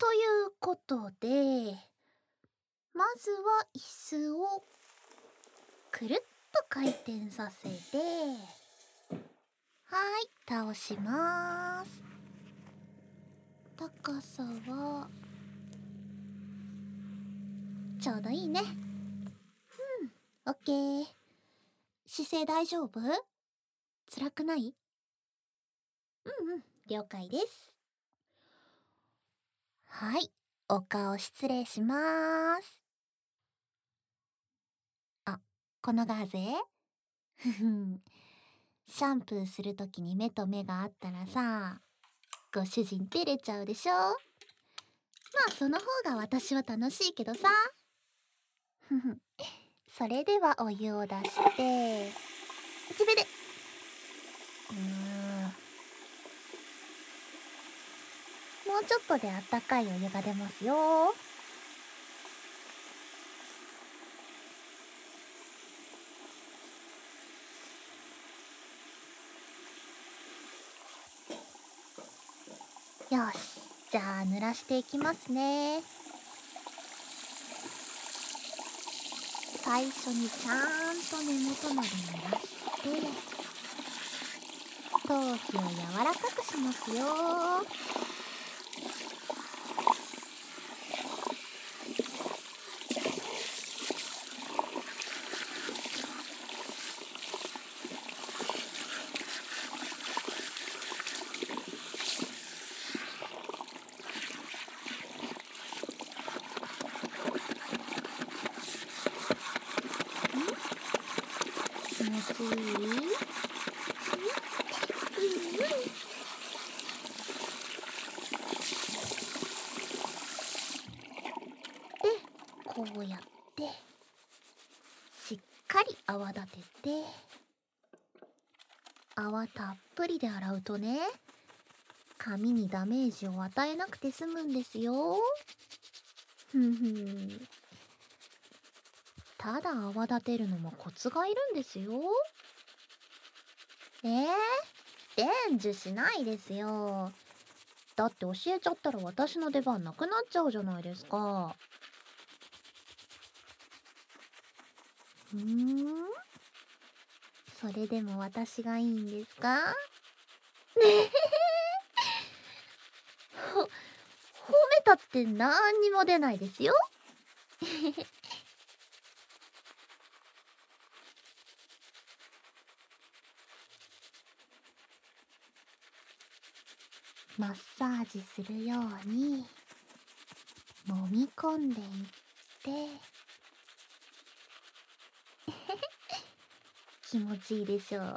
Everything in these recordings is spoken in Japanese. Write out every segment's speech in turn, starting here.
ということで、まずは椅子をくるっと回転させて、はい、倒します。高さはちょうどいいね。オッケー。姿勢大丈夫？辛くない？了解です。はい、お顔失礼します。あ、このガーゼふふん。シャンプーするときに目と目があったらさ、ご主人照れちゃうでしょ？まあその方が私は楽しいけどさ。ふふん。それではお湯を出して、口紅で。もうちょっとであったかいお湯が出ますよ。よし、じゃあ濡らしていきますね。最初にちゃんと根元まで濡らして、頭皮を柔らかくしますよ。気持ちいい？で、こうやってしっかり泡立てて、泡たっぷりで洗うとね、髪にダメージを与えなくて済むんですよ。ふんふん。ただ泡立てるのもコツがいるんですよ。伝授しないですよ。だって教えちゃったら私の出番なくなっちゃうじゃないですか。それでも私がいいんですか？ねえ、褒めたってなんにも出ないですよ。マッサージするように揉み込んでいって、気持ちいいでしょう。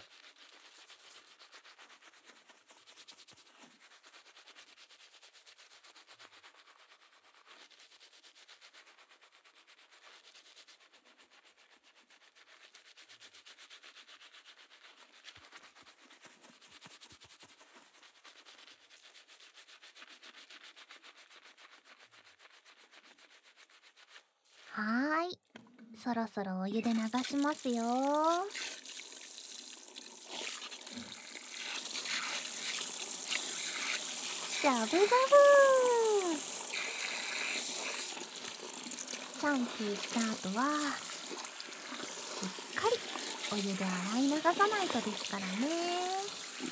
はーい。そろそろお湯で流しますよ。ジャブジャブシャンプーした後は、しっかりお湯で洗い流さないとですからね。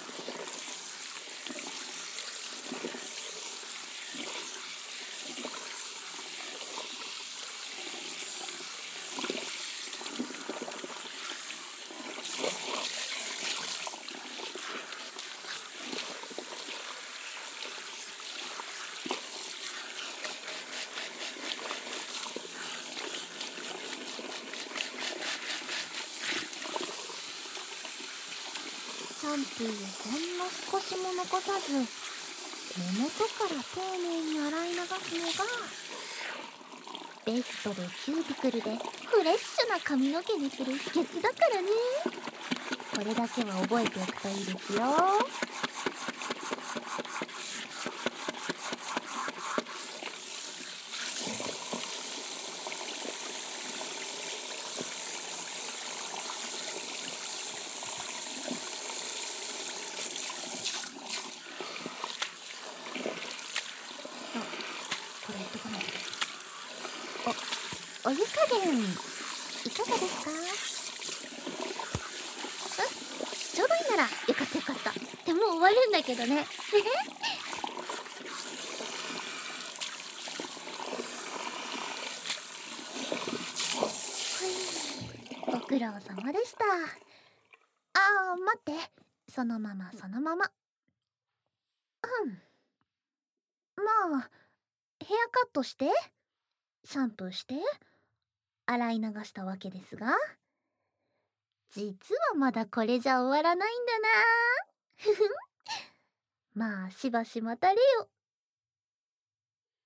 シャンプーをほんの少しも残さず、根元から丁寧に洗い流すのが、ベストでキューティクルでフレッシュな髪の毛にする秘訣だからね。これだけは覚えておくといいですよ。 から言っとかないと。お湯加減いかがですか？ちょうどいいならよかったよかった。でもう終わるんだけどね。ご苦労様でした。待って。そのままそのまま。まあ、ヘアカットして、シャンプーして、洗い流したわけですが、実はまだこれじゃ終わらないんだな。ふふん。まあ、しばし待たれよ。